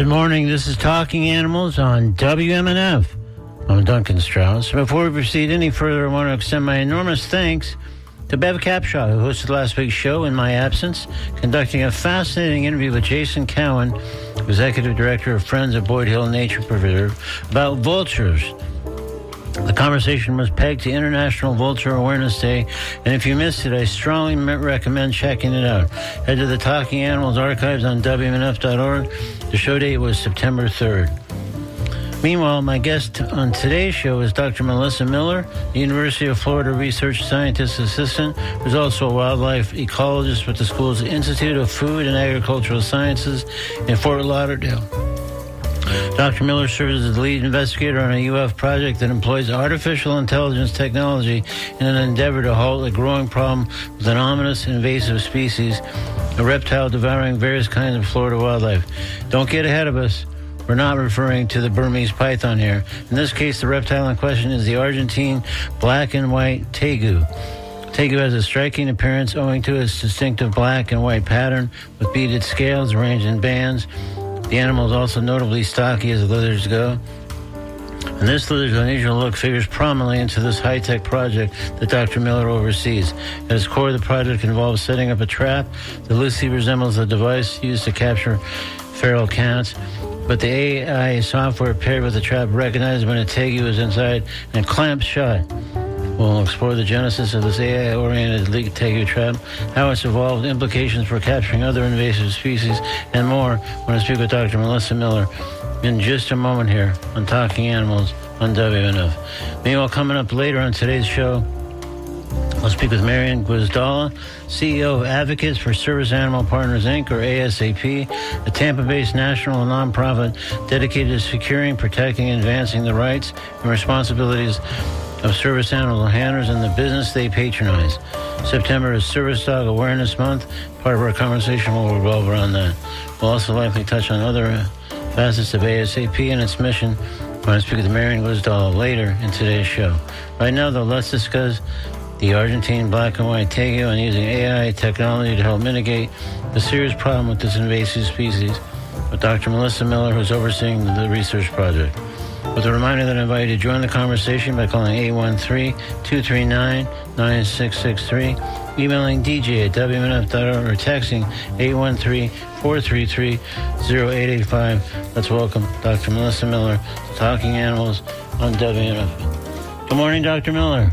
Good morning. This is Talking Animals on WMNF. I'm Duncan Strauss. Before we proceed any further, I want to extend my enormous thanks to Bev Capshaw, who hosted last week's show in my absence, conducting a fascinating interview with Jason Cowan, Executive Director of Friends of Boyd Hill Nature Preserve, about vultures. The conversation was pegged to International Vulture Awareness Day, and if you missed it, I strongly recommend checking it out. Head to the Talking Animals archives on WMNF.org. The show date was September 3rd. Meanwhile, my guest on today's show is Dr. Melissa Miller, the University of Florida Research Scientist Assistant, who's also a wildlife ecologist with the school's Institute of Food and Agricultural Sciences in Fort Lauderdale. Dr. Miller serves as the lead investigator on a UF project that employs artificial intelligence technology in an endeavor to halt a growing problem with an ominous invasive species, a reptile devouring various kinds of Florida wildlife. Don't get ahead of us. We're not referring to the Burmese python here. In this case, the reptile in question is the Argentine black and white tegu. Tegu has a striking appearance owing to its distinctive black and white pattern with beaded scales arranged in bands. The animal is also notably stocky as lizards go. And this lizard's unusual look figures prominently into this high-tech project that Dr. Miller oversees. At its core, the project involves setting up a trap that loosely resembles a device used to capture feral cats. But the AI software paired with the trap recognizes when a tegu is inside and clamps shut. We'll explore the genesis of this AI-oriented tegu trap, how it's evolved, implications for capturing other invasive species, and more when I speak with Dr. Melissa Miller in just a moment here on Talking Animals on WNF. Meanwhile, coming up later on today's show, I'll speak with Marian Guizdala, CEO of Advocates for Service Animal Partners, Inc., or ASAP, a Tampa-based national nonprofit dedicated to securing, protecting, and advancing the rights and responsibilities of service animal handlers and the business they patronize. September is Service Dog Awareness Month. Part of our conversation will revolve around that. We'll also likely touch on other facets of ASAP and its mission when I speak with Marian Guizdala later in today's show. Right now, though, let's discuss the Argentine black and white tegu and using AI technology to help mitigate the serious problem with this invasive species with Dr. Melissa Miller, who's overseeing the research project. With a reminder that I invite you to join the conversation by calling 813-239-9663, emailing DJ at WMNF.org, or texting 813-433-0885. Let's welcome Dr. Melissa Miller to Talking Animals on WMNF. Good morning, Dr. Miller.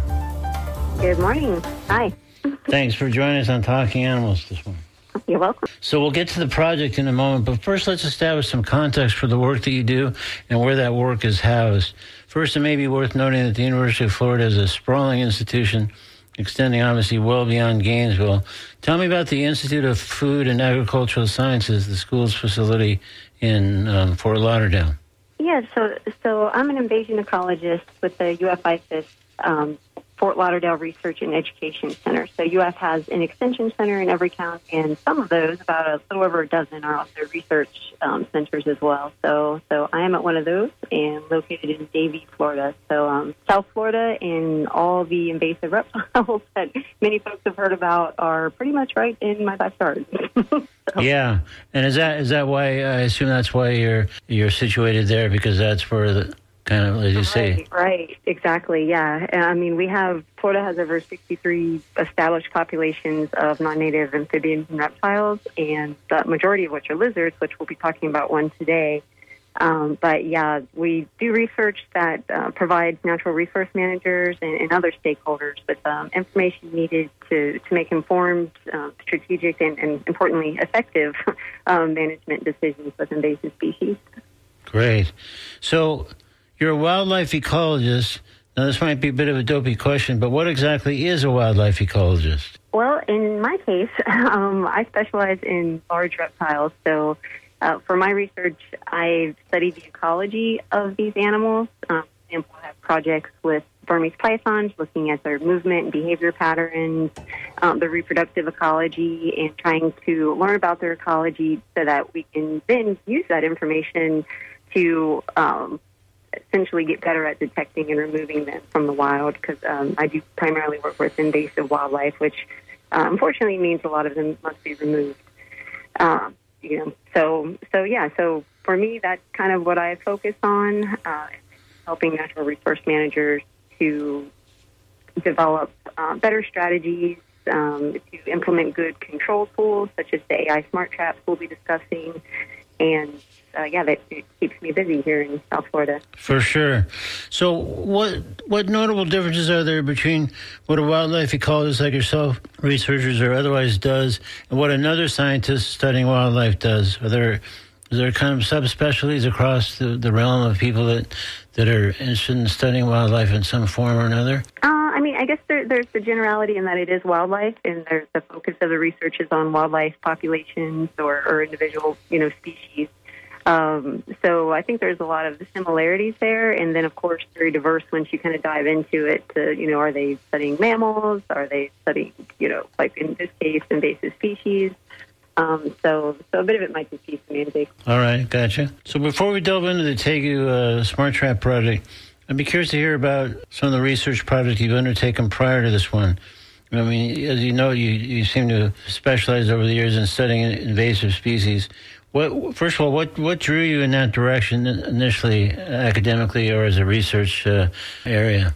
Good morning. Hi. Thanks for joining us on Talking Animals this morning. You're welcome. So we'll get to the project in a moment, but first let's establish some context for the work that you do and where that work is housed. First, it may be worth noting that the University of Florida is a sprawling institution extending obviously well beyond Gainesville. Tell me about the Institute of Food and Agricultural Sciences, the school's facility in Fort Lauderdale. Yeah, so I'm an invasion ecologist with the UF-IFAS Fort Lauderdale Research and Education Center. So UF has an extension center in every county, and some of those, about a little over a dozen, are also research centers as well. So I am at one of those and located in Davie, Florida. So South Florida, and all the invasive reptiles that many folks have heard about are pretty much right in my backyard. Yeah, and is that why, I assume that's why you're situated there, because that's where the kind of, as you say. Right, exactly, yeah. I mean, Florida has over 63 established populations of non-native amphibians and reptiles, and the majority of which are lizards, which we'll be talking about one today. But yeah, we do research that provides natural resource managers and other stakeholders with information needed to make informed, strategic, and importantly, effective management decisions with invasive species. Great. So you're a wildlife ecologist. Now, this might be a bit of a dopey question, but what exactly is a wildlife ecologist? Well, in my case, I specialize in large reptiles. So for my research, I study the ecology of these animals. For example, I have projects with Burmese pythons, looking at their movement and behavior patterns, their reproductive ecology, and trying to learn about their ecology so that we can then use that information to essentially get better at detecting and removing them from the wild, because I do primarily work with invasive wildlife, which unfortunately means a lot of them must be removed. So for for me, that's kind of what I focus on, helping natural resource managers to develop better strategies, to implement good control tools, such as the AI smart traps we'll be discussing. And, that it keeps me busy here in South Florida. For sure. So what notable differences are there between what a wildlife ecologist like yourself, researchers or otherwise, does, and what another scientist studying wildlife does? Is there kind of subspecialties across the realm of people that are interested in studying wildlife in some form or another? I guess there's the generality in that it is wildlife, and there's the focus of the research is on wildlife populations or individual, species. So I think there's a lot of the similarities there, and then, of course, very diverse once you kind of dive into it to, are they studying mammals? Are they studying, like in this case, invasive species? So a bit of it might just be semantic. All right, gotcha. So before we delve into the Tegu Smart Trap project, I'd be curious to hear about some of the research projects you've undertaken prior to this one. I mean, as you know, you seem to specialize over the years in studying invasive species. First of all, what drew you in that direction initially, academically or as a research area?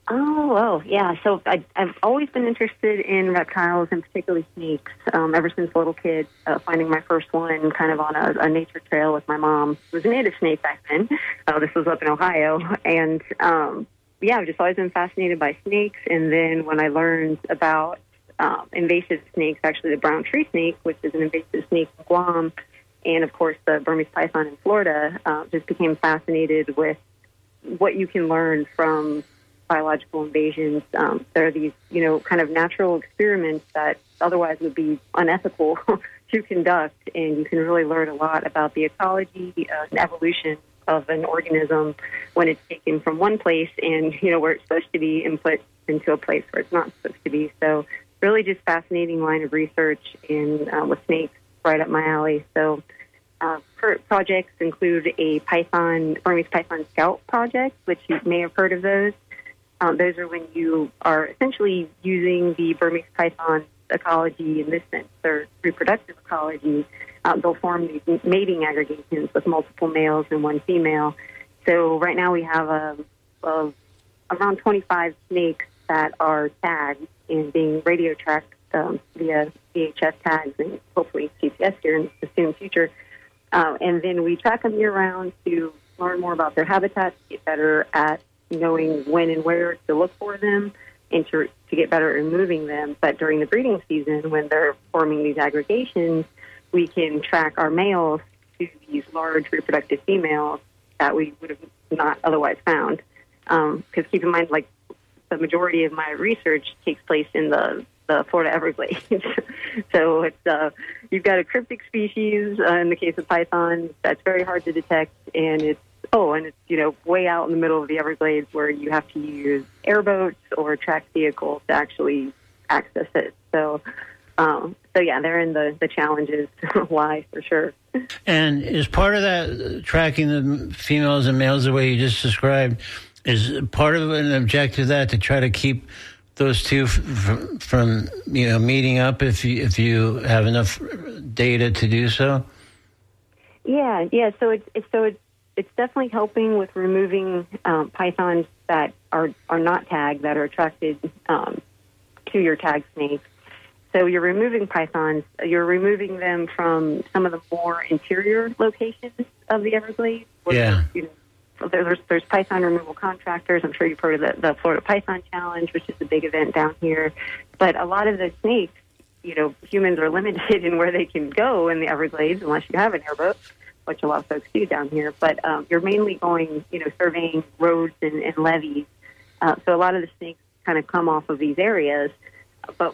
Yeah. So I've always been interested in reptiles and particularly snakes ever since a little kid, finding my first one kind of on a nature trail with my mom. It was a native snake back then. This was up in Ohio. And, I've just always been fascinated by snakes. And then when I learned about invasive snakes, actually the brown tree snake, which is an invasive snake in Guam, and, of course, the Burmese python in Florida, just became fascinated with what you can learn from biological invasions. There are these, kind of natural experiments that otherwise would be unethical to conduct, and you can really learn a lot about the ecology and evolution of an organism when it's taken from one place and, where it's supposed to be and put into a place where it's not supposed to be. So really just fascinating line of research with snakes right up my alley. So projects include a Burmese python scout project, which you may have heard of those. Those are when you are essentially using the Burmese python ecology in this sense, their reproductive ecology. They'll form these mating aggregations with multiple males and one female. So right now we have around 25 snakes that are tagged and being radio tracked via VHF tags and hopefully GPS here in the soon future. And then we track them year-round to learn more about their habitats, get better at knowing when and where to look for them, and to get better at moving them. But during the breeding season, when they're forming these aggregations, we can track our males to these large reproductive females that we would have not otherwise found. Because keep in mind, like, the majority of my research takes place in the Florida Everglades. So it's you've got a cryptic species in the case of pythons that's very hard to detect, and it's way out in the middle of the Everglades where you have to use airboats or tracked vehicles to actually access it. So they're in the challenges lie for sure. And is part of that tracking the females and males the way you just described, is part of an objective of that to try to keep those two from meeting up if you have enough data to do so? Yeah. So it's definitely helping with removing pythons that are not tagged, that are attracted to your tag snake. So you're removing pythons. You're removing them from some of the more interior locations of the Everglades. Yeah. There's python removal contractors. I'm sure you've heard of the Florida Python Challenge, which is a big event down here. But a lot of the snakes, humans are limited in where they can go in the Everglades unless you have an airboat, which a lot of folks do down here. But you're mainly going, surveying roads and levees. So a lot of the snakes kind of come off of these areas. But,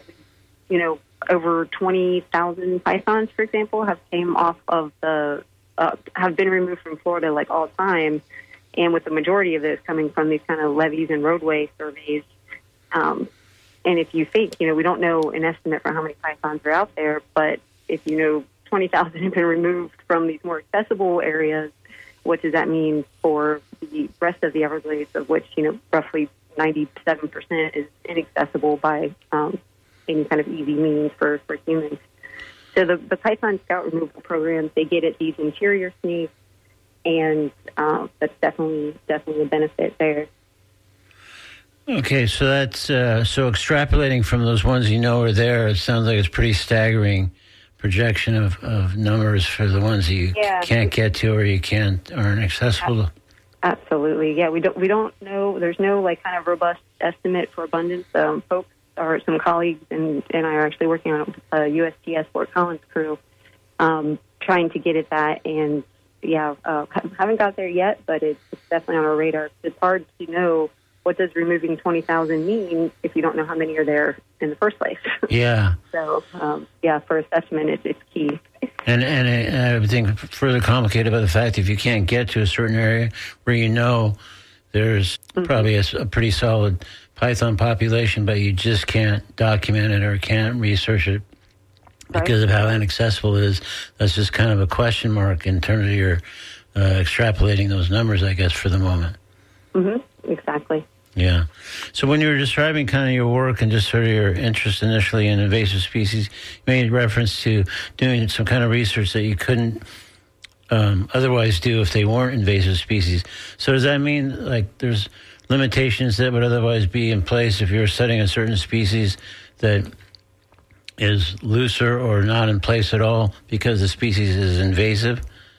over 20,000 pythons, for example, have came off of have been removed from Florida like all time. And with the majority of those coming from these kind of levees and roadway surveys. And if you think, we don't know an estimate for how many pythons are out there, but if 20,000 have been removed from these more accessible areas, what does that mean for the rest of the Everglades, of which, roughly 97% is inaccessible by any kind of easy means for humans. So the Python Scout removal programs, they get at these interior snakes. and that's definitely a benefit there. Okay, so that's so extrapolating from those ones you know are there. It sounds like it's pretty staggering projection of numbers for the ones that you can't get to or you aren't accessible to. Absolutely, yeah. We don't know. There's no kind of robust estimate for abundance. Folks or some colleagues and I are actually working on it with USGS Fort Collins crew, trying to get at that. And haven't got there yet, but it's definitely on our radar. It's hard to know what does removing 20,000 mean if you don't know how many are there in the first place. Yeah. So for assessment, it's key. And I would think further complicated by the fact if you can't get to a certain area where you know there's probably a pretty solid python population, but you just can't document it or can't research it because of how inaccessible it is. That's just kind of a question mark in terms of your extrapolating those numbers, I guess, for the moment. Mm-hmm. Exactly. Yeah. So when you were describing kind of your work and just sort of your interest initially in invasive species, you made reference to doing some kind of research that you couldn't otherwise do if they weren't invasive species. So does that mean like there's limitations that would otherwise be in place if you're studying a certain species that is looser or not in place at all because the species is invasive?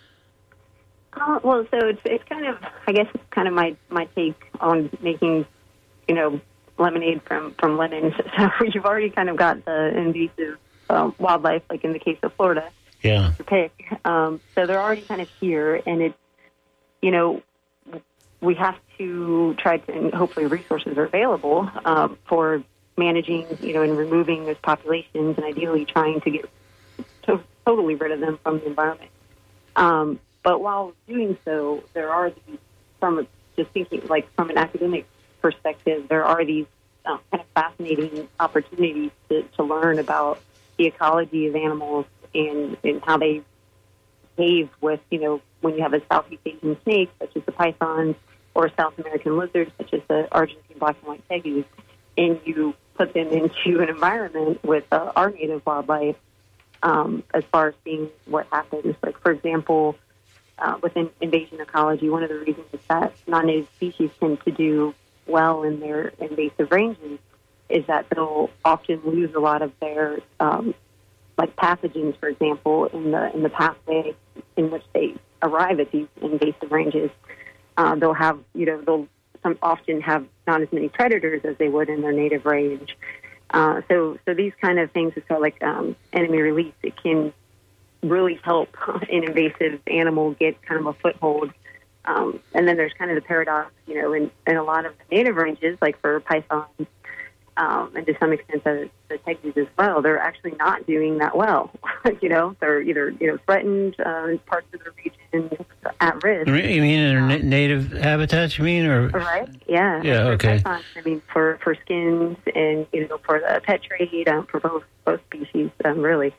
Well, so it's kind of, I guess it's kind of my take on making, lemonade from lemons. So you've already kind of got the invasive wildlife, like in the case of Florida. Yeah. To pick. So they're already kind of here, and it's, we have to try to, and hopefully resources are available for managing, and removing those populations, and ideally trying to get totally rid of them from the environment. But while doing so, there are these, from just thinking like from an academic perspective, there are these kind of fascinating opportunities to learn about the ecology of animals and how they behave with, when you have a Southeast Asian snake, such as the pythons, or South American lizards, such as the Argentine black and white tegus, and you put them into an environment with our native wildlife, as far as seeing what happens. Like, for example, within invasion ecology, one of the reasons is that non-native species tend to do well in their invasive ranges is that they'll often lose a lot of their, like pathogens, for example, in the pathway in which they arrive at these invasive ranges. They'll have, they'll often have not as many predators as they would in their native range. So these kind of things, it's like enemy release. It can really help an invasive animal get kind of a foothold. And then there's kind of the paradox, in a lot of the native ranges, like for pythons, and to some extent the tegus as well, they're actually not doing that well. They're either threatened in parts of the region, at risk. You mean in their native habitats, you mean? Or? Right, yeah. Yeah, okay. Pythons, for skins and, for the pet trade, for both species, really.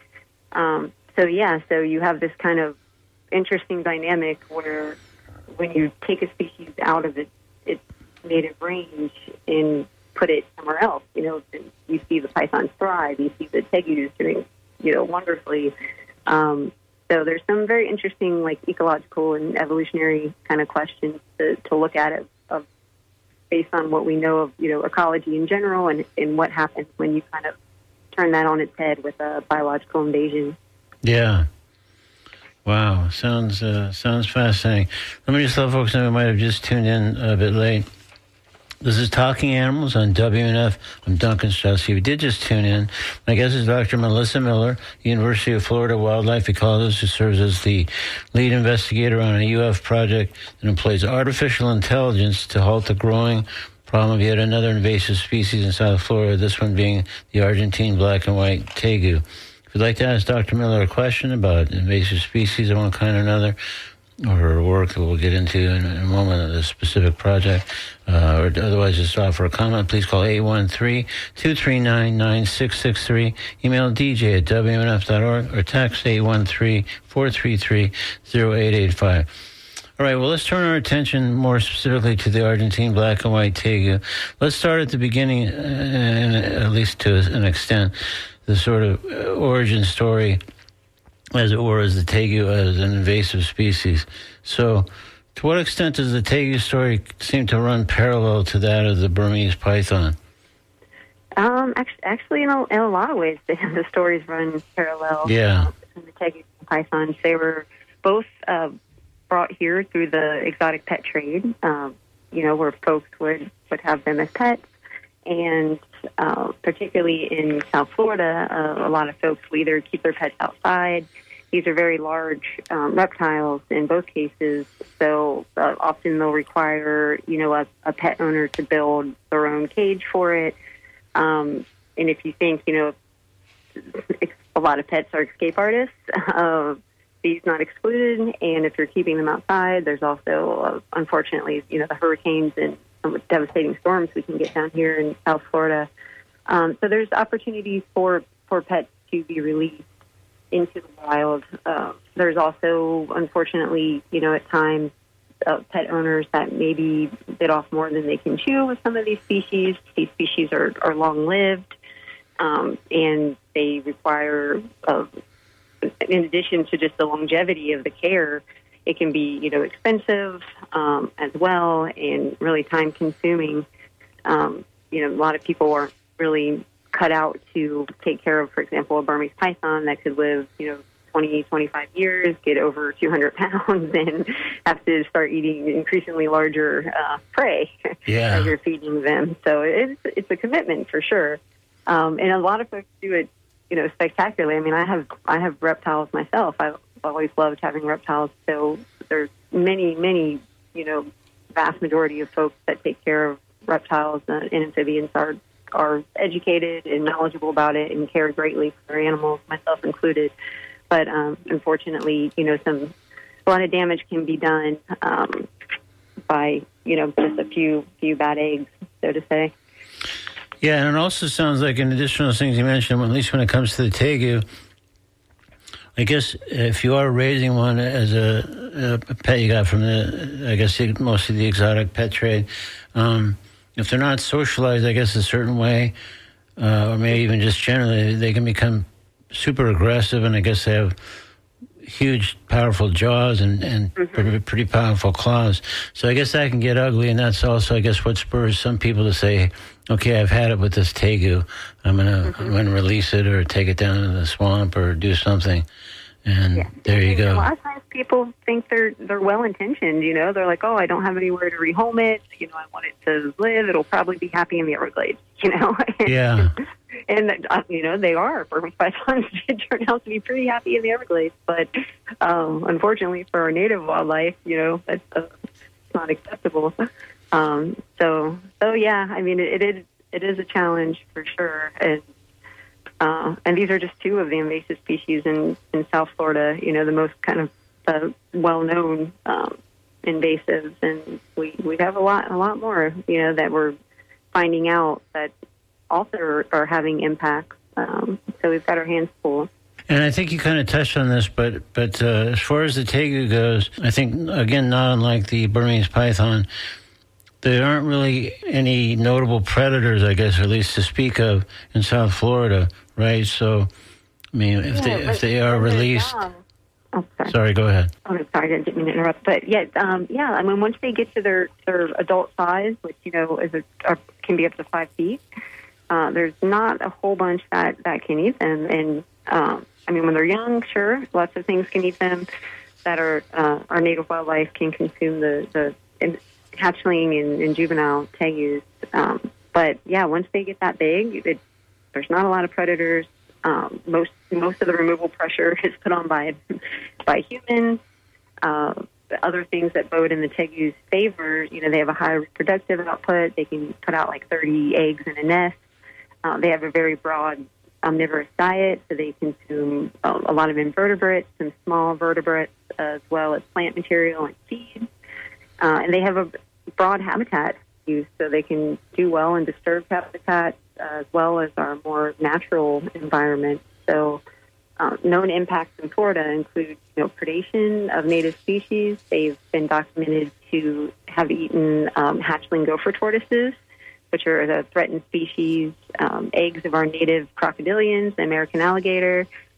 So you have this kind of interesting dynamic where when you take a species out of its native range and put it somewhere else, and you see the pythons thrive, you see the tegus doing, wonderfully. So there's some very interesting, like, ecological and evolutionary kind of questions to look at it based on what we know of, ecology in general and what happens when you kind of turn that on its head with a biological invasion. Yeah. Wow. Sounds fascinating. Let me just let folks know who might have just tuned in a bit late. This is Talking Animals on WNF. I'm Duncan Strauss. If you did just tune in, my guest is Dr. Melissa Miller, University of Florida wildlife ecologist who serves as the lead investigator on a UF project that employs artificial intelligence to halt the growing problem of yet another invasive species in South Florida, this one being the Argentine black and white tegu. If you'd like to ask Dr. Miller a question about invasive species of one kind or another, or her work that we'll get into in a moment of this specific project, or otherwise just offer a comment, please call 813-239-9663, email dj@wnf.org, or text 813-433-0885. All right, well, let's turn our attention more specifically to the Argentine black and white tegu. Let's start at the beginning, and at least to an extent, the sort of origin story as it were, as the tegu as an invasive species. So, to what extent does the tegu story seem to run parallel to that of the Burmese python? Actually, in a lot of ways, the stories run parallel. Yeah. Between the tegus and pythons. They were both brought here through the exotic pet trade, where folks would have them as pets. And particularly in South Florida, a lot of folks will either keep their pets outside. These are very large reptiles in both cases, so often they'll require, a pet owner to build their own cage for it. And if you think, a lot of pets are escape artists, these not excluded. And if you're keeping them outside, there's also, unfortunately, the hurricanes and devastating storms we can get down here in South Florida. So there's opportunities for pets to be released into the wild. There's also, unfortunately, at times, pet owners that maybe bit off more than they can chew with some of these species. These species are long-lived, and they require, in addition to just the longevity of the care, it can be, expensive as well and really time-consuming. A lot of people aren't really cut out to take care of, for example, a Burmese python that could live, 20, 25 years, get over 200 pounds, and have to start eating increasingly larger prey as you're feeding them. So it's a commitment for sure. And a lot of folks do it, spectacularly. I mean, I have reptiles myself. I've always loved having reptiles. So there's many, vast majority of folks that take care of reptiles and amphibians are educated and knowledgeable about it and care greatly for their animals, myself included. But unfortunately, a lot of damage can be done by, just a few bad eggs, so to say. Yeah, and it also sounds like, in addition to those things you mentioned, at least when it comes to the tegu, I guess if you are raising one as a pet you got from mostly the exotic pet trade, if they're not socialized, I guess, a certain way, or maybe even just generally, they can become super aggressive, and I guess they have huge, powerful jaws and pretty powerful claws. So I guess that can get ugly, and that's also, I guess, what spurs some people to say, okay, I've had it with this tegu. I'm gonna release it or take it down to the swamp or do something. And there you go. A lot of times people think they're well-intentioned, They're like, oh, I don't have anywhere to rehome it. I want it to live. It'll probably be happy in the Everglades, Yeah. And, they are. Burmese pythons turn out to be pretty happy in the Everglades. But unfortunately for our native wildlife, that's not acceptable. So yeah, I mean, it is a challenge for sure. And these are just two of the invasive species in South Florida, the most kind of well-known invasives. And we have a lot more, that we're finding out that also are having impacts. So we've got our hands full. And I think you kind of touched on this, but as far as the tegu goes, I think, again, not unlike the Burmese python, there aren't really any notable predators, I guess, or at least to speak of, in South Florida, right? So, I mean, if they are released... Sorry, go ahead. Oh, sorry, I didn't mean to interrupt. But I mean, once they get to their adult size, which, can be up to 5 feet, there's not a whole bunch that can eat them. And, I mean, when they're young, sure, lots of things can eat them that are our native wildlife can consume the hatchling and juvenile tegus. But, once they get that big, there's not a lot of predators. Most of the removal pressure is put on by humans. Other things that bode in the tegu's favor, they have a high reproductive output. They can put out like 30 eggs in a nest. They have a very broad omnivorous diet, so they consume a lot of invertebrates and small vertebrates, as well as plant material and seeds. And they have a broad habitat use, so they can do well in disturbed habitats as well as our more natural environment. So known impacts in Florida include predation of native species. They've been documented to have eaten hatchling gopher tortoises, which are the threatened species, eggs of our native crocodilians, the American alligator.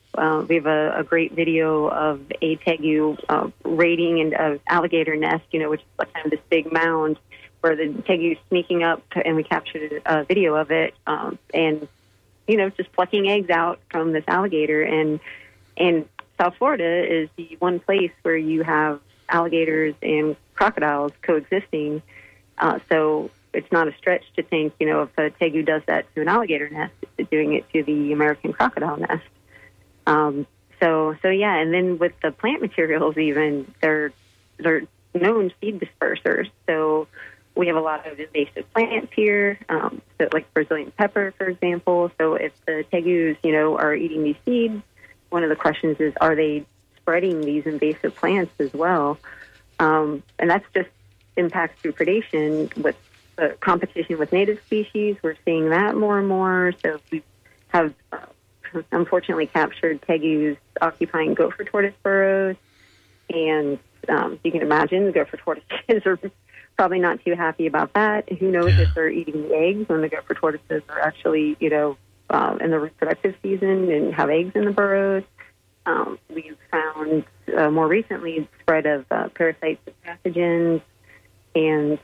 We have a great video of a tegu raiding an alligator nest, which is like kind of this big mound where the tegu's sneaking up, and we captured a video of it, and just plucking eggs out from this alligator. And South Florida is the one place where you have alligators and crocodiles coexisting. So it's not a stretch to think, if a tegu does that to an alligator nest, it's doing it to the American crocodile nest. So yeah, and then with the plant materials, even they're known seed dispersers. So we have a lot of invasive plants here, so like Brazilian pepper, for example. So if the tegus, are eating these seeds, one of the questions is, are they spreading these invasive plants as well? And that's just impacts through predation. With the competition with native species, we're seeing that more and more. So we have unfortunately captured tegus occupying gopher tortoise burrows. And you can imagine the gopher tortoises are probably not too happy about that. Who knows if they're eating the eggs when the gopher tortoises are actually, in the reproductive season and have eggs in the burrows. We've found more recently spread of parasites and pathogens. And,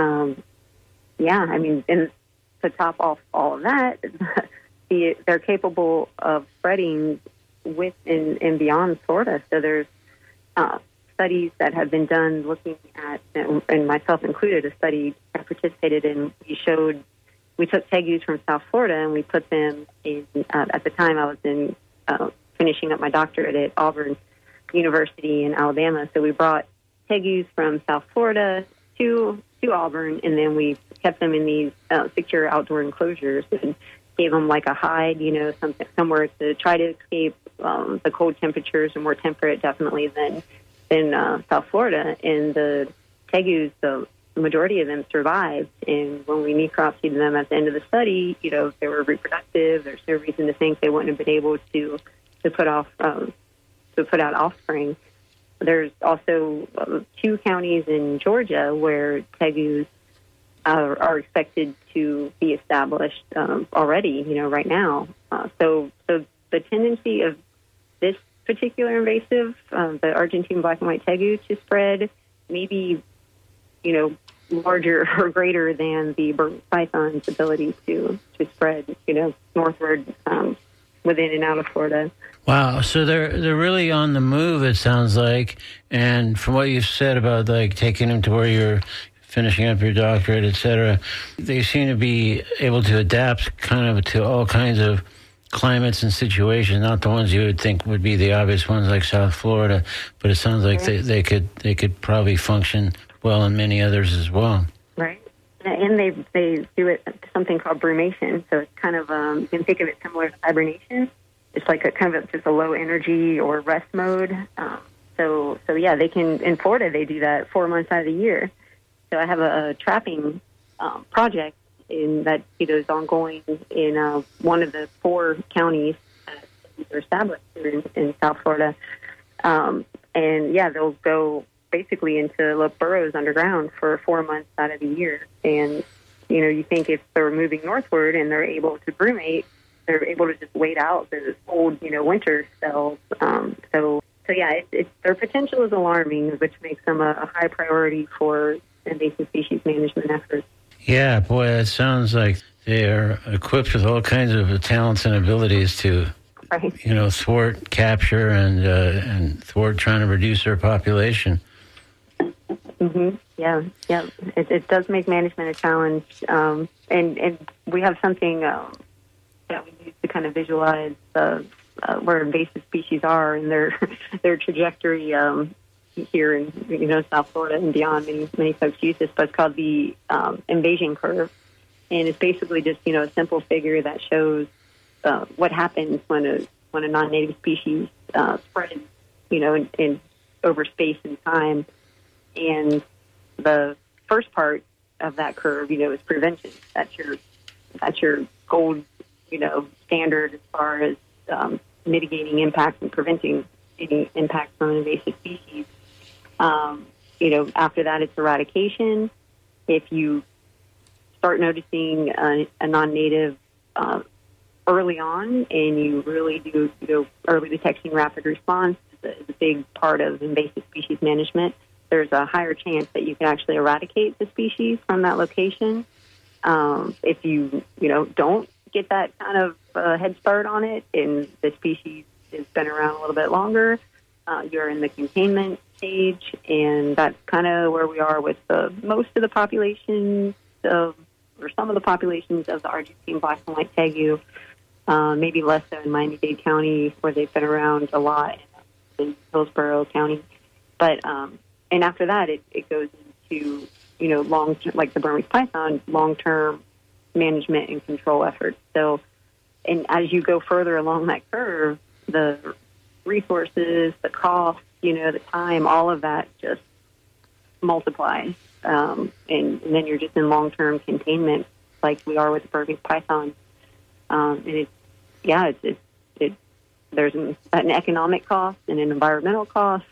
and to top off all of that, they're capable of spreading with and beyond Florida. So there's studies that have been done looking at, and myself included, a study I participated in. We took tegus from South Florida and we put them in, at the time I was in finishing up my doctorate at Auburn University in Alabama. So we brought tegus from South Florida to Auburn, and then we kept them in these secure outdoor enclosures and gave them like a hide, somewhere to try to escape the cold temperatures, and more temperate definitely than South Florida. And the tegus, the majority of them survived. And when we necropsied them at the end of the study, they were reproductive. There's no reason to think they wouldn't have been able to put out offspring. There's also 2 counties in Georgia where tegus are expected to be established already, right now. So the tendency of this particular invasive, the Argentine black and white tegu, to spread maybe, larger or greater than the Burmese python's ability to spread, northward within and out of Florida. Wow, so they're really on the move, it sounds like. And from what you've said about like taking them to where you're finishing up your doctorate, et cetera, they seem to be able to adapt kind of to all kinds of climates and situations, not the ones you would think would be the obvious ones like South Florida, but it sounds like they could probably function well in many others as well. Right. And they do it something called brumation. So it's kind of, you can think of it similar to hibernation. It's like a kind of just a low energy or rest mode. So yeah, they can, in Florida, they do that 4 months out of the year. So I have a trapping project that is ongoing in one of the 4 counties that are established here in South Florida. And yeah, they'll go basically into little burrows underground for 4 months out of the year. And, you think if they're moving northward and they're able to brumate, they're able to just wait out the cold, winter spells. So yeah, their potential is alarming, which makes them a high priority for invasive species management efforts. Yeah, boy, it sounds like they're equipped with all kinds of talents and abilities to, thwart capture and thwart trying to reduce their population. Mm-hmm. Yeah. It does make management a challenge, and we have something that we use to kind of visualize where invasive species are and their trajectory here in South Florida and beyond. Many folks use this, but it's called the invasion curve, and it's basically just a simple figure that shows what happens when a non-native species spreads in over space and time. And the first part of that curve, is prevention. That's your gold, standard as far as mitigating impacts and preventing any impacts on an invasive species. After that, it's eradication. If you start noticing a non-native early on and you really do, early detection, rapid response is a big part of invasive species management. There's a higher chance that you can actually eradicate the species from that location. If you, don't get that kind of head start on it and the species has been around a little bit longer, you're in the containment stage, and that's kind of where we are with most of the populations or some of the populations of the Argentine black and white tegu, maybe less so in Miami-Dade County where they've been around a lot, in Hillsborough County. But and after that, it goes into long, like the Burmese python, long-term management and control efforts. So, and as you go further along that curve, the resources, the cost, the time, all of that just multiplies. And then you're just in long-term containment like we are with the Burmese python. And there's an economic cost and an environmental cost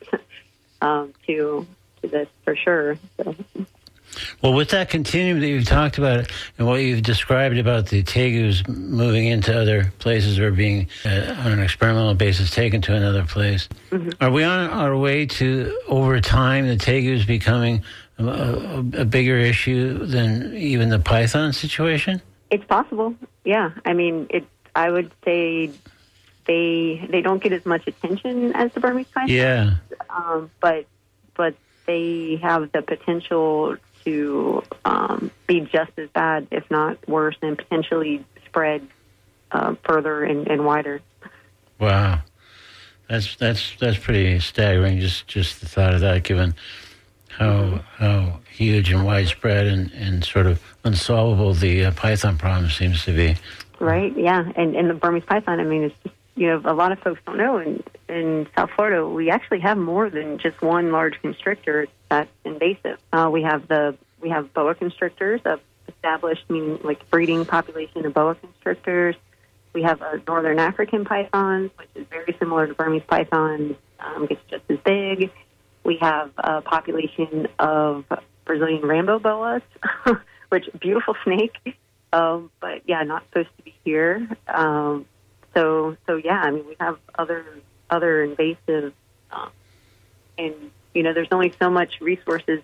to this for sure. So. Well, with that continuum that you've talked about and what you've described about the tegus moving into other places or being on an experimental basis taken to another place, are we on our way to, over time, the tegus becoming a bigger issue than even the python situation? It's possible, yeah. I mean, I would say they don't get as much attention as the Burmese python. Yeah. But they have the potential to be just as bad, if not worse, and potentially spread further and wider. Wow, that's pretty staggering. Just the thought of that, given how huge and widespread and sort of unsolvable the python problem seems to be. Right. Yeah, and the Burmese python. I mean, it's just, a lot of folks don't know. In South Florida, we actually have more than just one large constrictor that's invasive. We have boa constrictors, established, meaning like breeding population of boa constrictors. We have a northern African python, which is very similar to Burmese python, gets just as big. We have a population of Brazilian rainbow boas, which beautiful snake, but yeah, not supposed to be here. So yeah, I mean, we have other invasive, and there's only so much resources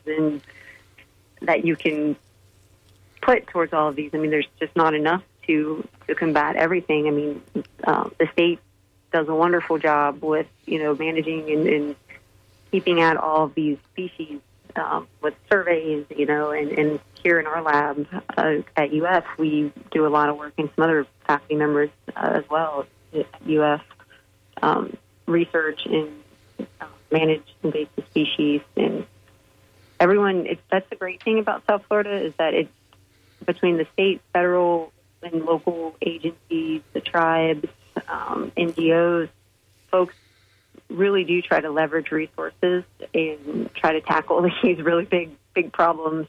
that you can put towards all of these. I mean, there's just not enough to combat everything. I mean, the state does a wonderful job with managing and keeping at all of these species with surveys. And here in our lab at UF, we do a lot of work, and some other faculty members as well at UF research and manage invasive species. And everyone, that's the great thing about South Florida, is that it's between the state, federal, and local agencies, the tribes, NGOs, folks really do try to leverage resources and try to tackle these really big problems,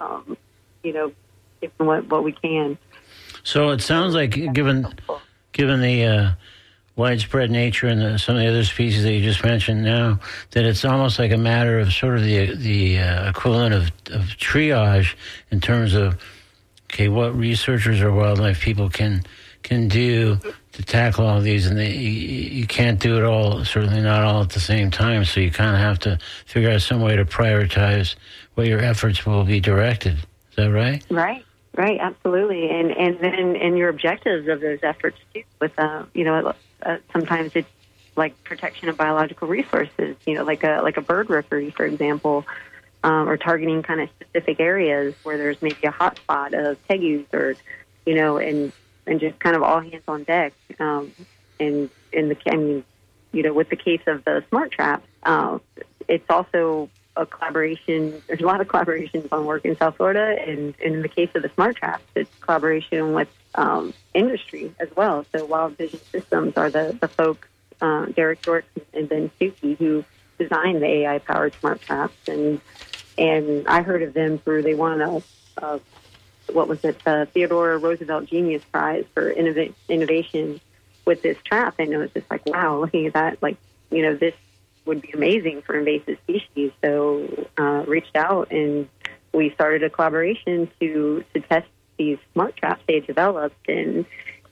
given what we can. So it sounds like, given the widespread nature and some of the other species that you just mentioned now, that it's almost like a matter of sort of the equivalent of triage in terms of, okay, what researchers or wildlife people can do to tackle all of these, and you can't do it all, certainly not all at the same time, so you kind of have to figure out some way to prioritize where your efforts will be directed. Is that right? Right, absolutely. And then in your objectives of those efforts too, with sometimes it's like protection of biological resources, like a bird rookery, for example, or targeting kind of specific areas where there's maybe a hot spot of tegus, or and just kind of all hands on deck. And with the case of the smart trap, it's also a collaboration. There's a lot of collaborations on work in South Florida, and in the case of the smart traps, it's collaboration with industry as well. So Wild Vision Systems are the folks, Derek York and Ben Stuckey, who designed the AI-powered smart traps, and I heard of them through, they won a the Theodore Roosevelt Genius Prize for innovation with this trap, and it was just like, wow, looking at that, like, this would be amazing for invasive species. So reached out, and we started a collaboration to test these smart traps they had developed, and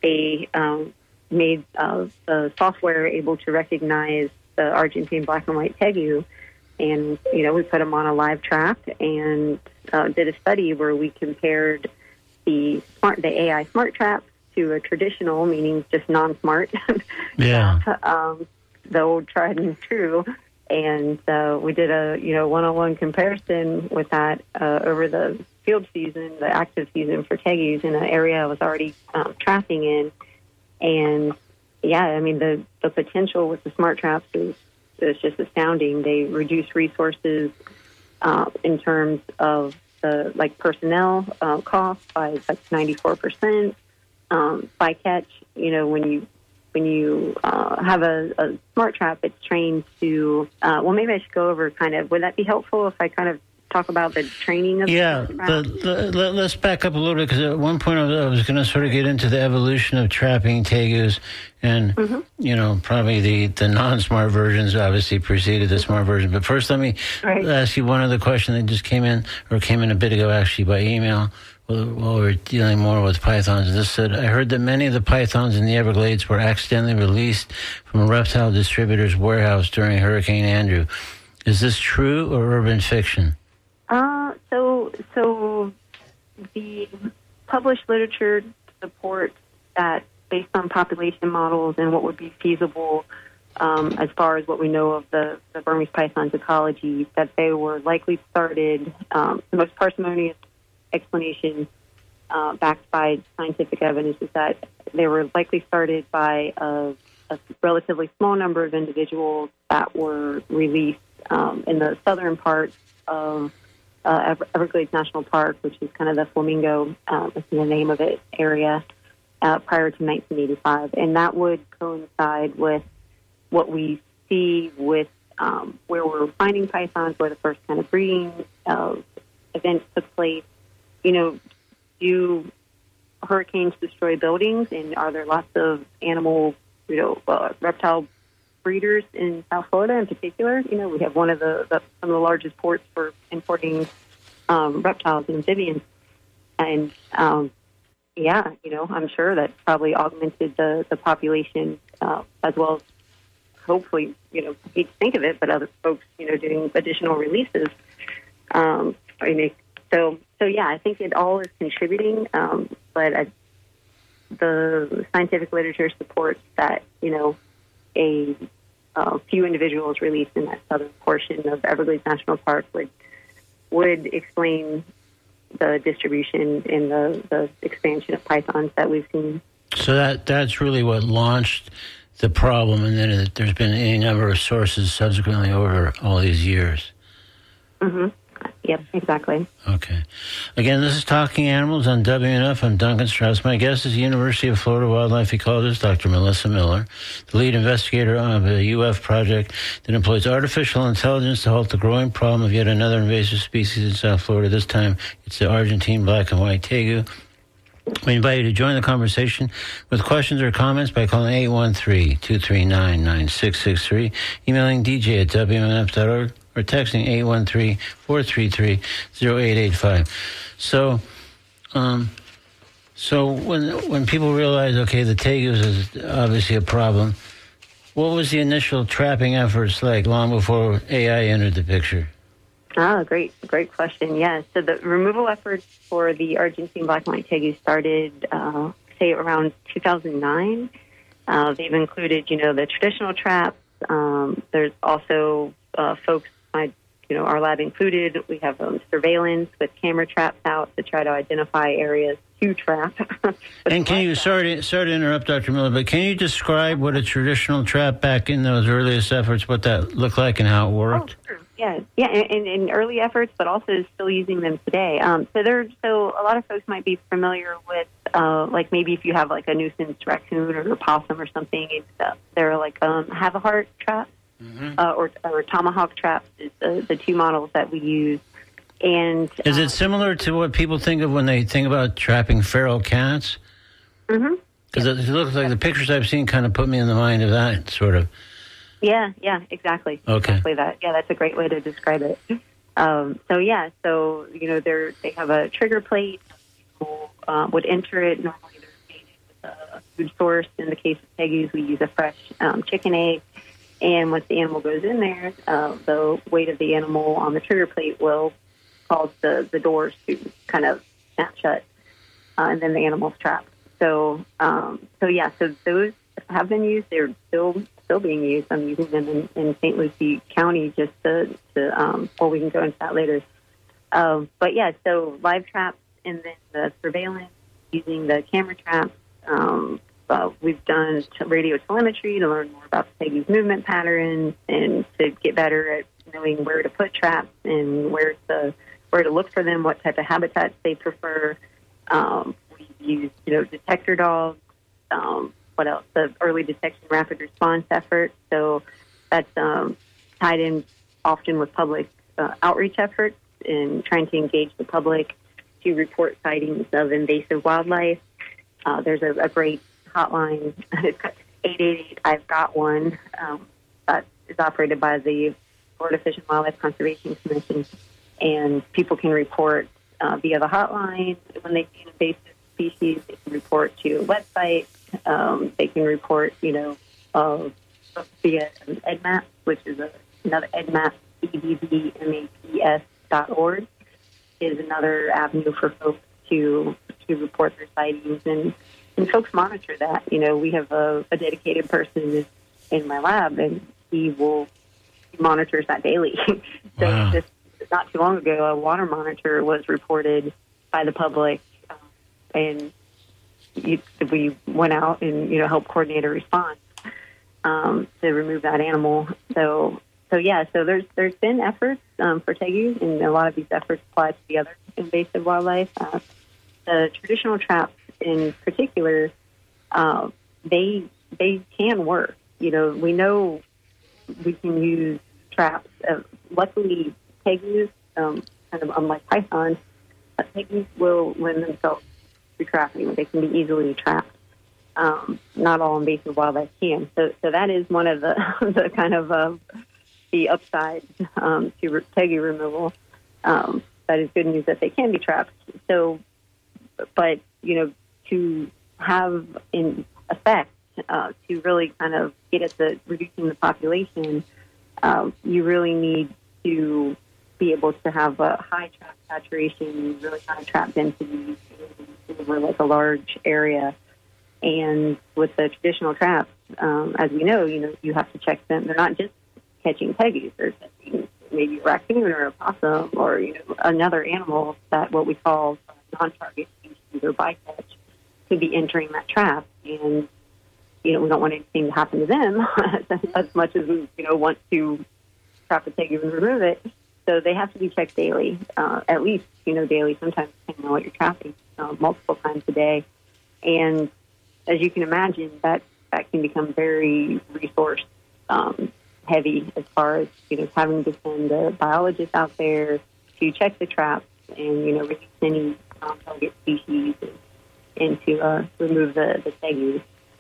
they made the software able to recognize the Argentine black and white tegu. And, we put them on a live trap and did a study where we compared the AI smart trap to a traditional, meaning just non-smart trap, the old tried and true. And we did a, one-on-one comparison with that over the field season, the active season for tegus in an area I was already trapping in. And, the potential with the smart traps is just astounding. They reduce resources in terms of the personnel costs by 94%. Bycatch, when you have a smart trap, it's trained to. Maybe I should go over would that be helpful if I kind of talk about the training of the trap? Let's back up a little bit, because at one point I was going to sort of get into the evolution of trapping tegus, and probably the non-smart versions obviously preceded the smart version. But first, let me ask you one other question that just came in a bit ago, actually, by email. While we're dealing more with pythons. This said, I heard that many of the pythons in the Everglades were accidentally released from a reptile distributor's warehouse during Hurricane Andrew. Is this true or urban fiction? So the published literature supports that, based on population models and what would be feasible as far as what we know of the Burmese python's ecology, that they were likely started, the most parsimonious explanation backed by scientific evidence is that they were likely started by a relatively small number of individuals that were released in the southern part of Everglades National Park, which is kind of the Flamingo, is the name of it, area, prior to 1985. And that would coincide with what we see with where we're finding pythons, where the first kind of breeding events took place. Do hurricanes destroy buildings, and are there lots of animal, reptile breeders in South Florida in particular? We have one of some of the largest ports for importing reptiles and amphibians, and I'm sure that probably augmented the population as well as, hopefully, hate to think of it, but other folks, doing additional releases. I think it all is contributing, but the scientific literature supports that, a few individuals released in that southern portion of Everglades National Park would explain the distribution and the expansion of pythons that we've seen. So that's really what launched the problem, and then there's been any number of sources subsequently over all these years. Mm-hmm. Yep, exactly. Okay. Again, this is Talking Animals on WNF. I'm Duncan Strauss. My guest is University of Florida wildlife ecologist Dr. Melissa Miller, the lead investigator of a UF project that employs artificial intelligence to halt the growing problem of yet another invasive species in South Florida. This time, it's the Argentine black and white tegu. We invite you to join the conversation with questions or comments by calling 813-239-9663, emailing dj@WNF.org, or texting 813-433-0885. So when people realize, okay, the tegus is obviously a problem, what was the initial trapping efforts like long before AI entered the picture? Oh, great question. Yeah, so the removal efforts for the Argentine black and white tegu started, say, around 2009. They've included, the traditional traps. There's also folks, our lab included. We have surveillance with camera traps out to try to identify areas to trap. And can you, sorry to interrupt, Dr. Miller, but can you describe what a traditional trap back in those earliest efforts, what that looked like and how it worked? Oh, sure. Yeah, in early efforts, but also still using them today. So a lot of folks might be familiar with, maybe if you have a nuisance raccoon or a possum or something, they're have a heart trap, or tomahawk traps is the two models that we use. And is it similar to what people think of when they think about trapping feral cats? Mm-hmm. Because it looks like the pictures I've seen kind of put me in the mind of that sort of. Yeah, exactly. Okay. Exactly that. Yeah, that's a great way to describe it. They have a trigger plate. People would enter it. Normally they're painted with food source. In the case of tegus, we use a fresh chicken egg. And once the animal goes in there, the weight of the animal on the trigger plate will cause the doors to kind of snap shut, and then the animal's trapped. So those have been used. They're still being used. I'm using them in St. Lucie County just to well, we can go into that later. But yeah, so live traps and then the surveillance using the camera traps. We've done radio telemetry to learn more about the tegu's movement patterns and to get better at knowing where to put traps and where to look for them, what type of habitats they prefer. We've used, detector dogs. What else? The early detection rapid response effort. So that's tied in often with public outreach efforts and trying to engage the public to report sightings of invasive wildlife. There's a great hotline. It's 888 I've Got One. That is operated by the Florida Fish and Wildlife Conservation Commission, and people can report via the hotline when they see an invasive species. They can report to a website. They can report, via EDMAP, which is another EDMAP, EDDMAPS.org, is another avenue for folks to report their sightings, and folks monitor that. We have a dedicated person in my lab, and he monitors that daily. So wow. Just not too long ago, a water monitor was reported by the public, and we went out and helped coordinate a response to remove that animal. So there's been efforts for tegus, and a lot of these efforts apply to the other invasive wildlife. The traditional traps, in particular, they can work. We know we can use traps. Luckily, tegus, kind of unlike pythons, tegus will lend themselves to trapping. They can be easily trapped. Not all invasive wildlife can. So that is one of the kind of the upside to tegu removal. That is good news that they can be trapped. So, but to have in effect to really kind of get at the reducing the population, you really need to be able to have a high trap saturation, really high trap density over like a large area. And with the traditional traps, as we know, you have to check them. They're not just catching tegus; they're catching maybe a raccoon or a possum or another animal that what we call non-target species or bycatch could be entering that trap, and we don't want anything to happen to them as much as we want to trap a tegu and remove it. So they have to be checked daily, at least daily. Sometimes depending on what you're trapping, multiple times a day, and as you can imagine, that can become very resource heavy as far as having to send a biologist out there to check the traps and reduce any non-target species and to remove the tegus.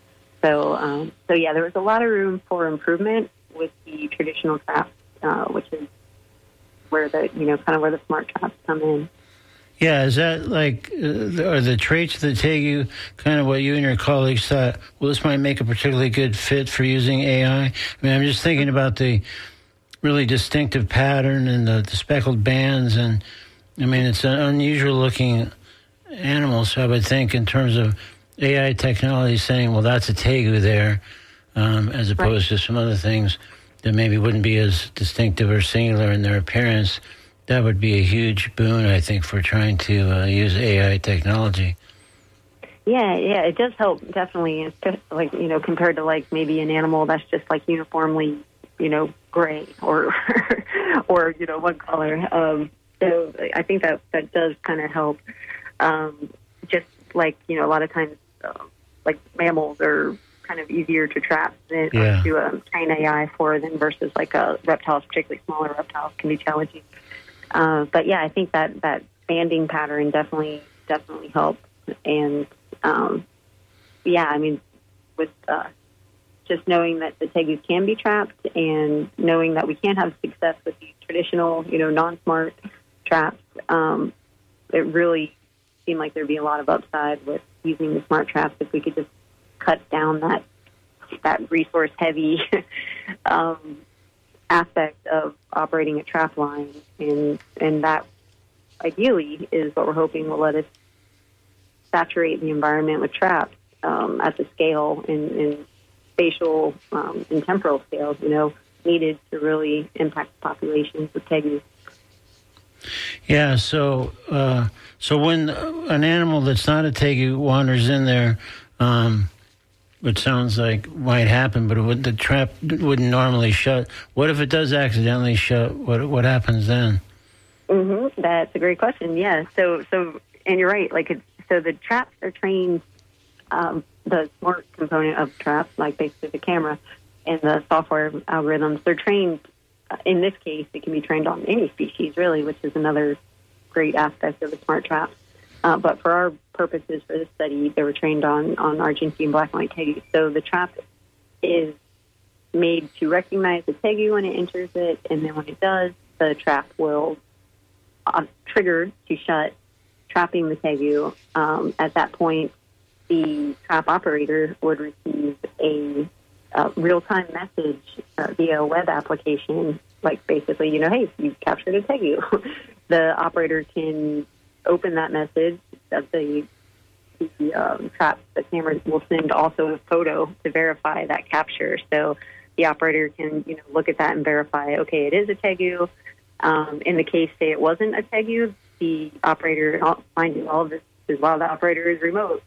So yeah, there was a lot of room for improvement with the traditional traps, which is where the kind of where the smart traps come in. Yeah, is that like, are the traits of the tegu kind of what you and your colleagues thought, well, this might make a particularly good fit for using AI? I mean, I'm just thinking about the really distinctive pattern and the speckled bands, and I mean, it's an unusual looking animal, so I would think in terms of AI technology saying, well, that's a tegu there, as opposed to some other things that maybe wouldn't be as distinctive or singular in their appearance. That would be a huge boon, I think, for trying to use AI technology. Yeah, it does help, definitely. It's just like, compared to like maybe an animal that's just like uniformly, gray or, or, one color. So I think that does kind of help. Just like, a lot of times, like mammals are kind of easier to trap than to train AI for than versus like reptiles, particularly smaller reptiles can be challenging. But yeah, I think that banding pattern definitely helps. And yeah, I mean, with just knowing that the tegus can be trapped and knowing that we can have success with these traditional, non-smart traps, it really seemed like there'd be a lot of upside with using the smart traps if we could just cuts down that resource heavy aspect of operating a trap line, and that ideally is what we're hoping will let us saturate the environment with traps at the scale and spatial and temporal scales, needed to really impact the populations with tegus. Yeah, so when an animal that's not a tegu wanders in there, which sounds like might happen, but the trap wouldn't normally shut. What if it does accidentally shut? What happens then? Mm-hmm. That's a great question. Yeah. So, and you're right. So the traps are trained. The smart component of the trap, like basically the camera and the software algorithms, they're trained. In this case, it can be trained on any species, really, which is another great aspect of the smart trap. But for our purposes for this study, they were trained on Argentine black and white tegu. So the trap is made to recognize the tegu when it enters it, and then when it does, the trap will trigger to shut, trapping the tegu. At that point, the trap operator would receive a real-time message via a web application, like basically, hey, you captured a tegu. The operator can open that message. The trap, the camera will send also a photo to verify that capture. So the operator can, look at that and verify, okay, it is a tegu. In the case, say it wasn't a tegu, the operator, mind you, all of this is while the operator is remote,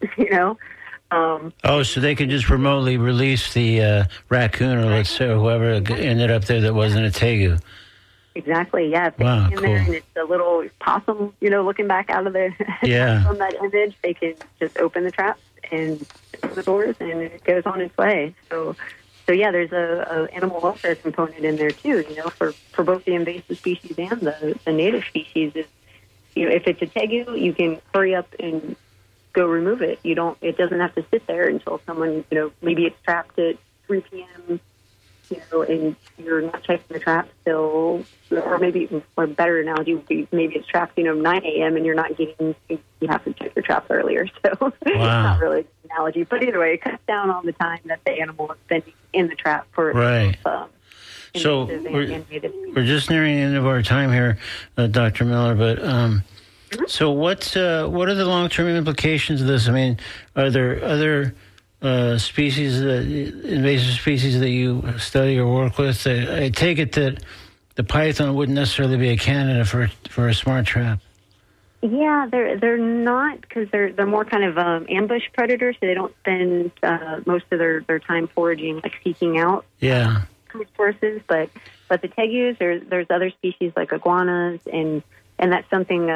so they could just remotely release the raccoon, or let's say whoever ended up there that wasn't a tegu. Exactly, yeah. If wow, in cool. there and it's a little possum, looking back out of the from that image, they can just open the traps and open the doors, and it goes on its way. So yeah, there's a animal welfare component in there too. For both the invasive species and the native species. If it's a tegu, you can hurry up and go remove it. It doesn't have to sit there until someone, maybe it's trapped at 3 p.m., and you're not checking the trap still, or maybe a better analogy would be maybe it's trapped, 9 a.m. and you're not getting, you have to check your traps earlier. So It's not really an analogy, but either way, it cuts down on the time that the animal is spending in the trap for right. So we're just nearing the end of our time here, Dr. Miller, but so what are the long-term implications of this? I mean, are there other species, invasive species that you study or work with? I take it that the python wouldn't necessarily be a candidate for a smart trap. Yeah, they're not, because they're more kind of ambush predators, so they don't spend most of their time foraging, like seeking out food sources. But the tegus, there's other species like iguanas, and that's something.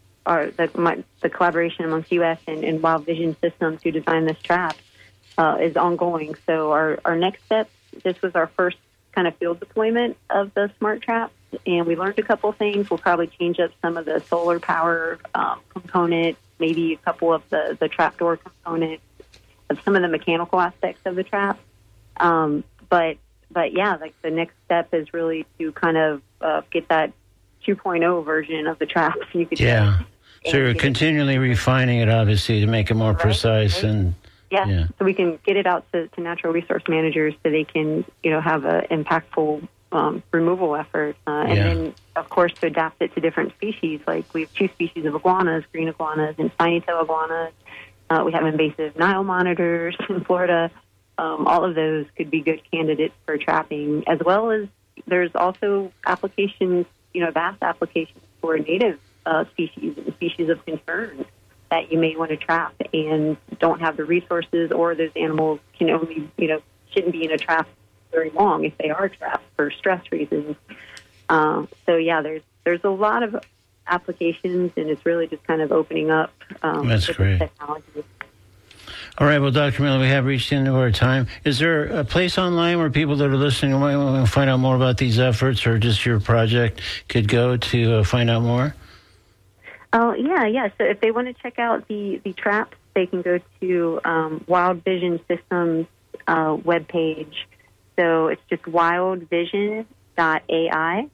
The collaboration amongst U.S. and Wild Vision Systems who designed this trap is ongoing. So our next step, this was our first kind of field deployment of the smart traps, and we learned a couple things. We'll probably change up some of the solar power component, maybe a couple of the trapdoor components, of some of the mechanical aspects of the trap. But yeah, like the next step is really to kind of get that 2.0 version of the trap, you could say. So you're continually refining it, obviously, to make it more precise. Right. And yeah, so we can get it out to natural resource managers so they can, have an impactful removal effort. And then, of course, to adapt it to different species. Like we have 2 species of iguanas, green iguanas and spiny tail iguanas. We have invasive Nile monitors in Florida. All of those could be good candidates for trapping, as well as there's also applications, vast applications for native species and species of concern that you may want to trap and don't have the resources, or those animals can only, shouldn't be in a trap very long if they are trapped for stress reasons. So yeah, there's a lot of applications, and it's really just kind of opening up. That's great. Technology. All right, well, Dr. Miller, we have reached the end of our time. Is there a place online where people that are listening might want to find out more about these efforts, or just your project could go to find out more? Oh, yeah. So if they want to check out the traps, they can go to Wild Vision Systems webpage. So it's just wildvision.ai.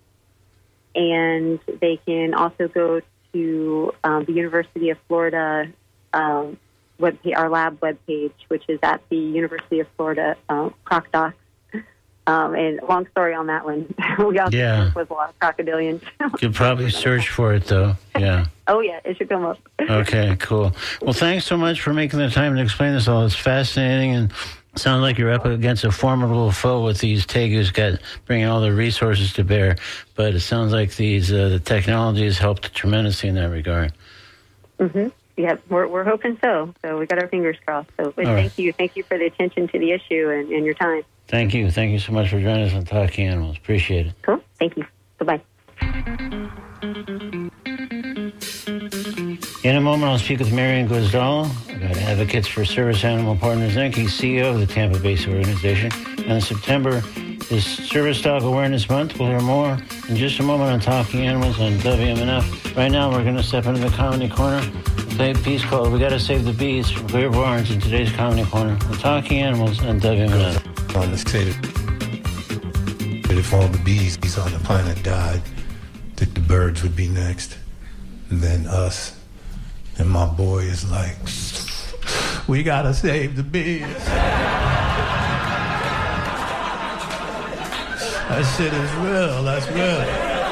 And they can also go to the University of Florida our lab webpage, which is at the University of Florida Croc Docs. And long story on that one. We also work with a lot of crocodilians. You could probably search for it, though. Yeah. Oh, yeah. It should come up. Okay, cool. Well, thanks so much for making the time to explain this all. It's fascinating, and it sounds like you're up against a formidable foe with these tegus bringing all the resources to bear. But it sounds like the technology has helped tremendously in that regard. Mm-hmm. Yeah, we're hoping so. So we got our fingers crossed. So thank you for the attention to the issue and your time. Thank you so much for joining us on Talking Animals. Appreciate it. Cool. Thank you. Bye-bye. In a moment, I'll speak with Marion Gwizdala about Advocates for Service Animal Partners, Inc. He's CEO of the Tampa-based organization. And in September is Service Dog Awareness Month. We'll hear more in just a moment on Talking Animals on WMNF. Right now, we're going to step into the Comedy Corner and play a piece called We Gotta Save the Bees from Clear Barnes in today's Comedy Corner on Talking Animals on WMNF. On the state that if all the bees on the planet died, that the birds would be next, and then us. And my boy is like, we gotta save the bees. That shit is real, that's real.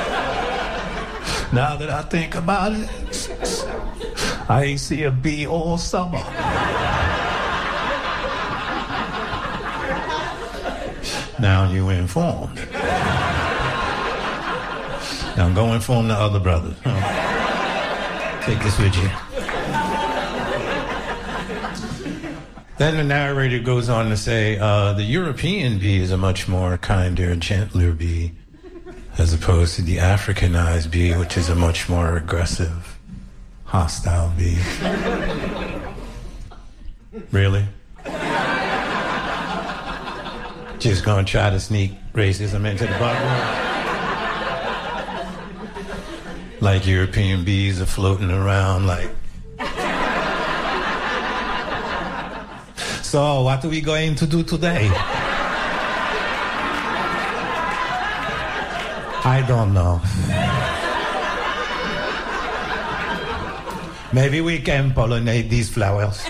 Now that I think about it, I ain't see a bee all summer. Now you informed. Now go inform the other brothers. Take this with you. Then the narrator goes on to say, the European bee is a much more kinder, gentler bee, as opposed to the Africanized bee, which is a much more aggressive, hostile bee. Really? Just gonna try to sneak racism into the bottom? Like European bees are floating around like... So, what are we going to do today? I don't know. Maybe we can pollinate these flowers.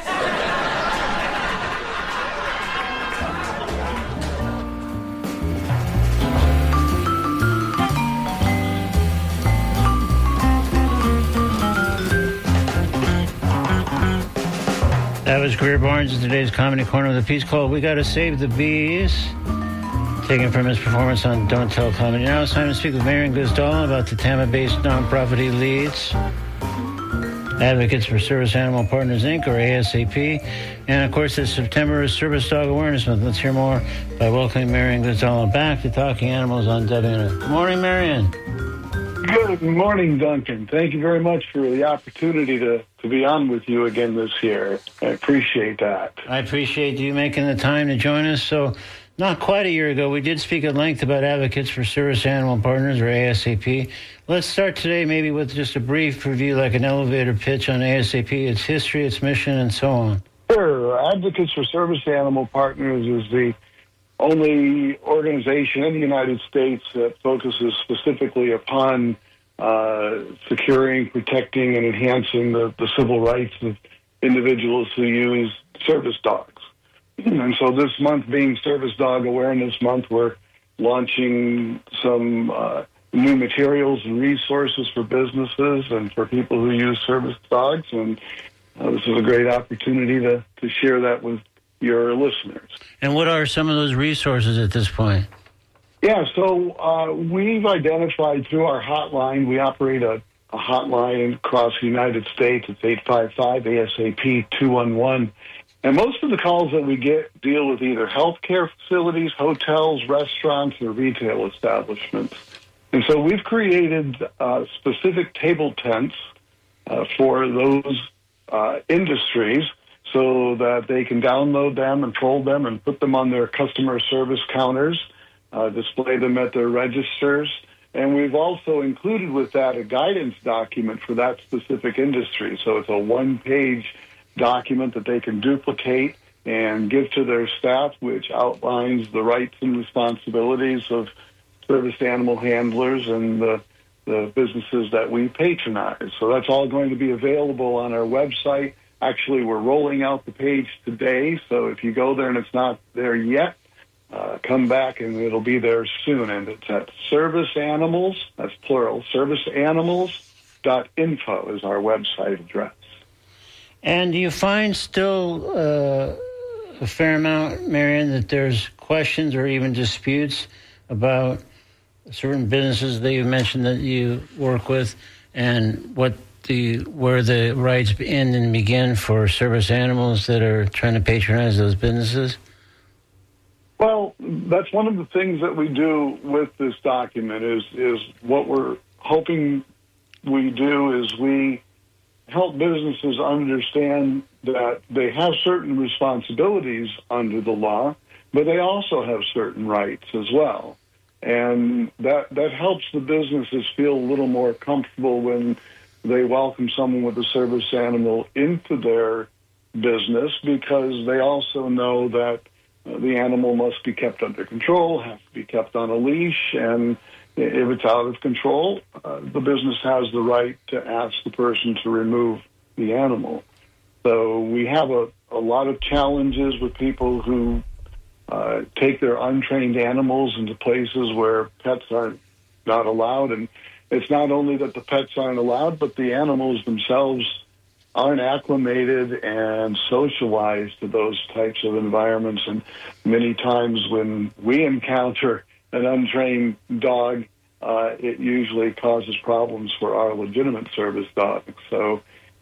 That was Greer Barnes in today's Comedy Corner with a piece called We Gotta Save the Bees, taken from his performance on Don't Tell Comedy. Now it's time to speak with Marion Gwizdala about the Tampa-based nonprofit he leads, Advocates for Service Animal Partners, Inc., or ASAP. And, of course, this September is Service Dog Awareness Month. Let's hear more by welcoming Marion Gwizdala back to Talking Animals on WNF. Good morning, Marion. Good morning, Duncan. Thank you very much for the opportunity to be on with you again this year. I appreciate that. I appreciate you making the time to join us. So, not quite a year ago, we did speak at length about Advocates for Service Animal Partners, or ASAP. Let's start today maybe with just a brief review, like an elevator pitch on ASAP, its history, its mission, and so on. Sure. Advocates for Service Animal Partners is the only organization in the United States that focuses specifically upon securing, protecting, and enhancing the civil rights of individuals who use service dogs. And so this month being Service Dog Awareness Month, we're launching some new materials and resources for businesses and for people who use service dogs. And this is a great opportunity to share that with your listeners. And what are some of those resources at this point? Yeah, so we've identified through our hotline, we operate a hotline across the United States. It's 855-ASAP-211. And most of the calls that we get deal with either healthcare facilities, hotels, restaurants, or retail establishments. And so we've created specific table tents for those industries so that they can download them and fold them and put them on their customer service counters, display them at their registers. And we've also included with that a guidance document for that specific industry. So it's a one-page document that they can duplicate and give to their staff, which outlines the rights and responsibilities of service animal handlers and the businesses that we patronize. So that's all going to be available on our website Actually, we're rolling out the page today, so if you go there and it's not there yet, come back and it'll be there soon. And it's at Service Animals, that's plural, serviceanimals.info is our website address. And do you find still a fair amount, Marion, that there's questions or even disputes about certain businesses that you mentioned that you work with, and where the rights end and begin for service animals that are trying to patronize those businesses? Well, that's one of the things that we do with this document is what we're hoping we do is we help businesses understand that they have certain responsibilities under the law, but they also have certain rights as well. And that helps the businesses feel a little more comfortable when they welcome someone with a service animal into their business, because they also know that the animal must be kept under control, has to be kept on a leash, and if it's out of control, the business has the right to ask the person to remove the animal. So we have a lot of challenges with people who take their untrained animals into places where pets are not allowed. And it's not only that the pets aren't allowed, but the animals themselves aren't acclimated and socialized to those types of environments. And many times when we encounter an untrained dog, it usually causes problems for our legitimate service dogs. So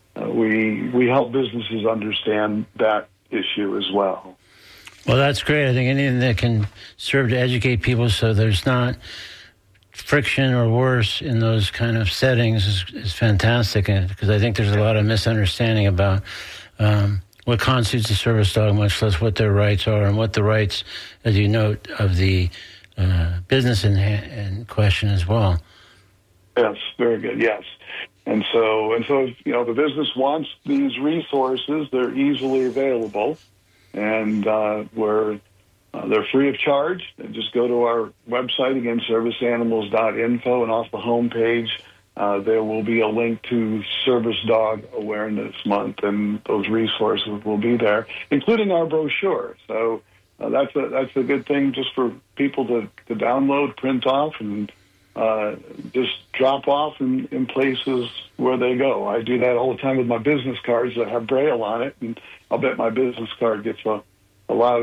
we help businesses understand that issue as well. Well, that's great. I think anything that can serve to educate people so there's not friction or worse in those kind of settings is fantastic, because I think there's a lot of misunderstanding about what constitutes a service dog, much less what their rights are and what the rights, as you note, of the business in question as well. Yes, very good. Yes, and so you know, the business wants these resources. They're easily available, and they're free of charge. Just go to our website again, serviceanimals.info, and off the home page there will be a link to Service Dog Awareness Month, and those resources will be there, including our brochure. So that's a good thing just for people to download, print off, and just drop off in places where they go. I do that all the time with my business cards that have Braille on it, and I'll bet my business card gets a lot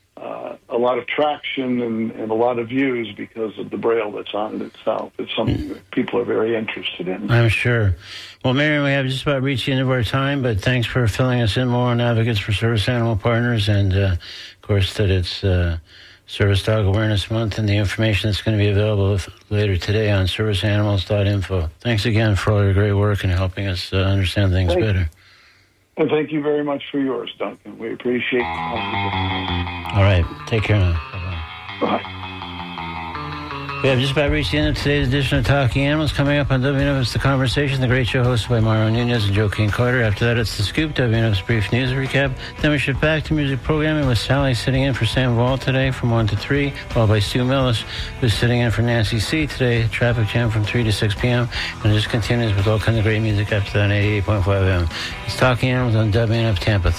of traction and a lot of views because of the Braille that's on it itself. It's something that people are very interested in. I'm sure. Well, Marion, we have just about reached the end of our time, but thanks for filling us in more on Advocates for Service Animal Partners, and of course that it's Service Dog Awareness Month, and the information that's going to be available later today on serviceanimals.info. Thanks again for all your great work and helping us understand things better. And thank you very much for yours, Duncan. We appreciate it. All right. Take care now. Bye-bye. Bye. We have just about reached the end of today's edition of Talking Animals. Coming up on WNF, it's The Conversation, the great show hosted by Mario Nunez and Joaquin Carter. After that, it's The Scoop, WNF's brief news recap. Then we shift back to music programming with Sally sitting in for Sam Wall today from 1 to 3, followed by Stu Millis, who's sitting in for Nancy C. today. Traffic jam from 3 to 6 p.m. And it just continues with all kinds of great music after that on 88.5 FM. It's Talking Animals on WNF Tampa.